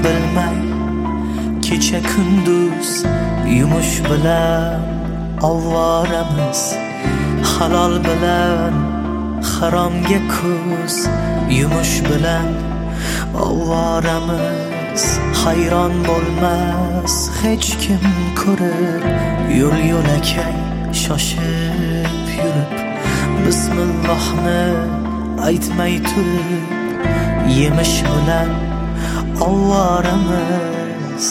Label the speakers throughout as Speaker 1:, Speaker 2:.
Speaker 1: bilmay kecha kunduz yumush bilan ovvoramiz, halol bilan haromga ko'z yumush bilan ovvoramiz. Hayron bo'lmas hech kim ko'rib yo'l yo'lakay shoshib yurib, bismillohni aytmay turib yemish bilan ovvoramiz.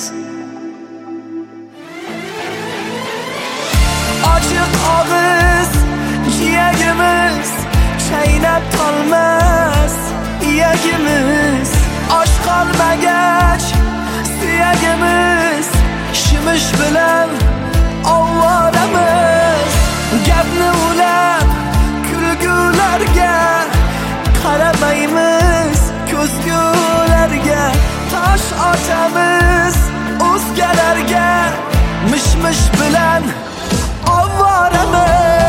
Speaker 1: Ochiq og'iz jiyagimiz chaynab tolmas iyagimiz, osh qolmagach suyagimiz shimish bilan ovvoramiz. Gapni ulab kulgularga qaramaymiz, ko'zgularga tosh otamiz, o'zgalarga mish-mish bilan ovvoramiz.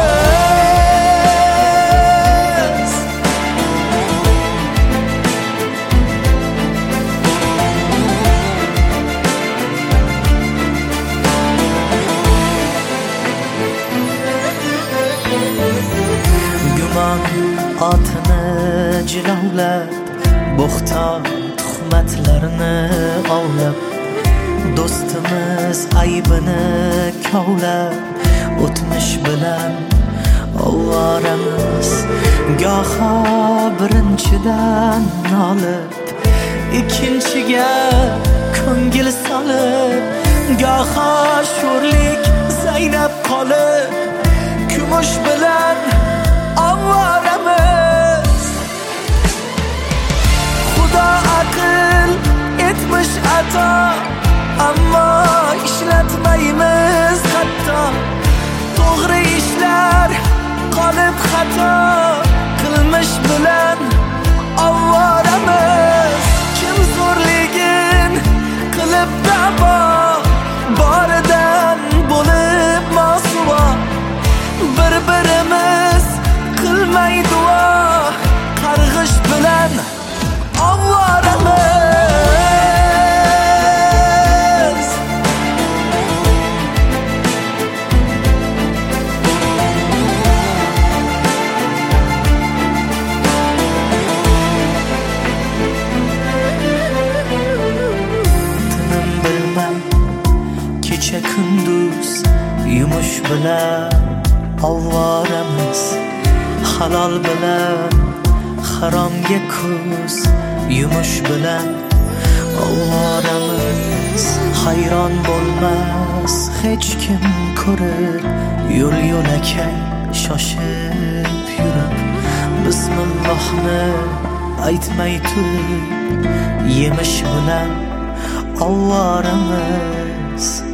Speaker 1: Gumon otini jilovlab, bo'xton tuhmatlarni ovlab, do'stimiz aybini kovlab o'tmish bilan ovvoramiz. Goho birinchidan nolib, ikkinchiga ko'ngil solib, goho sho'rlik zaynab qolib kumush bilan ovvoramiz. Xudo aql etmish ato, ammo ishlatmaymiz hatto. To'g'ri ishlar qolib xato, qilmish bilan ovvoramiz. Kim zo'rligin qilib da'vo, boridan bo'lib mosuvo, bir-birimiz qilmay duo, qarg'ish bilan ovvoramiz. Tinim bilmay kecha kunduz yumush bilan ovvoramiz. Halol bilan haromga ko'z yumush bilan ovvoramiz. Hayron bo'lmas hech kim ko'rib yo'l yo'lakay shoshib yurib, bismillohni aytmay turib yemish bilan ovvoramiz.